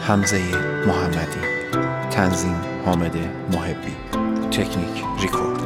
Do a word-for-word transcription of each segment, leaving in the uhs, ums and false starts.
حمزه محمدی، تنظیم حامد محبی، تکنیک ریکورد.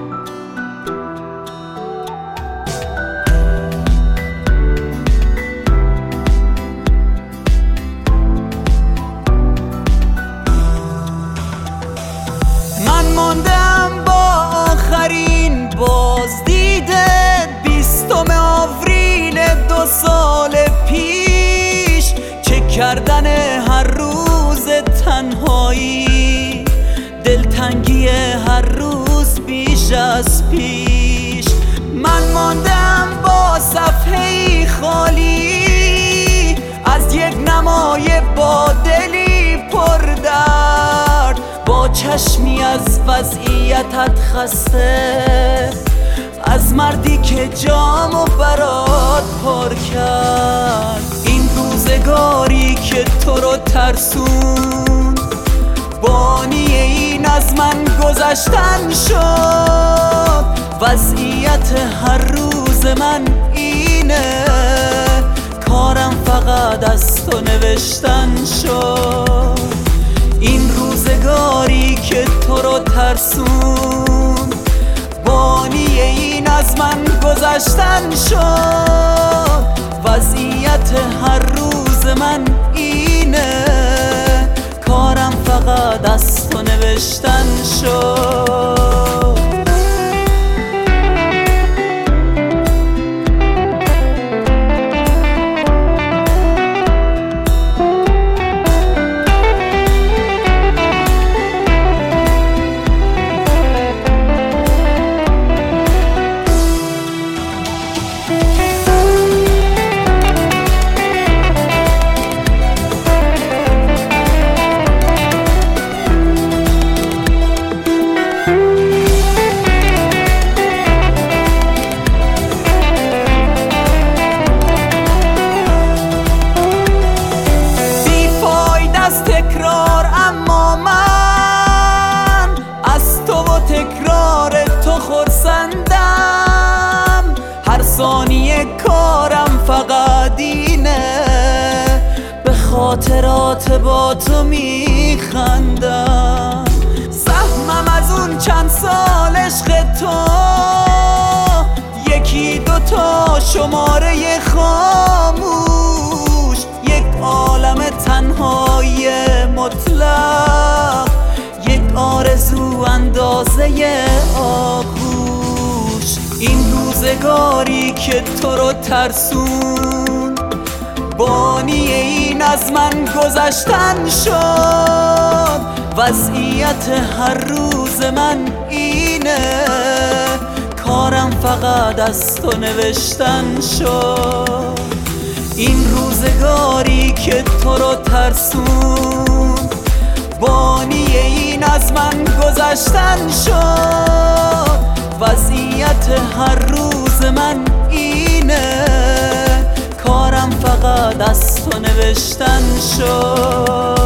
من ماندم با آخرین بازدیده بیستم آوریل دو سال پیش، چک کردن هر روز تنهایی، دلتنگی هر روز بیش از پیش. من ماندم با صفحه‌ای خالی از یک نمای با دلی پر درد، با چشمی از وضعیتت خسته، از مردی که جامو برات پر کرد. این روزگاری که تو رو ترسون، بانی این از من گذشتن شد. وضعیت هر روز من اینه، کارم فقط از تو نوشتن شد. این روزگاری که تو رو ترسون، بانی این از من گذشتن شد. وضعیت هر روز من اینه، کارم فقط از تو نوشتن شد. تکرار اما من از تو و تکرار تو خرسندم. هر ثانیه کارم فقط اینه، به خاطرات با تو میخندم. سهمم از اون چند سال عشق تو، یکی دوتا شماره خاموش، یک عالم تنهایی مطلق، یک آرزو اندازه آغوش. این روزگاری که تو رو ترسون، بانی این از من گذشتن شد. وضعیت هر روز من اینه، کارم فقط از تو نوشتن شد. این روزگاری که تو رو ترسون، بانی این از من گذشتن شد. وضعیت هر روز من اینه، کارم فقط از تو نوشتن شد.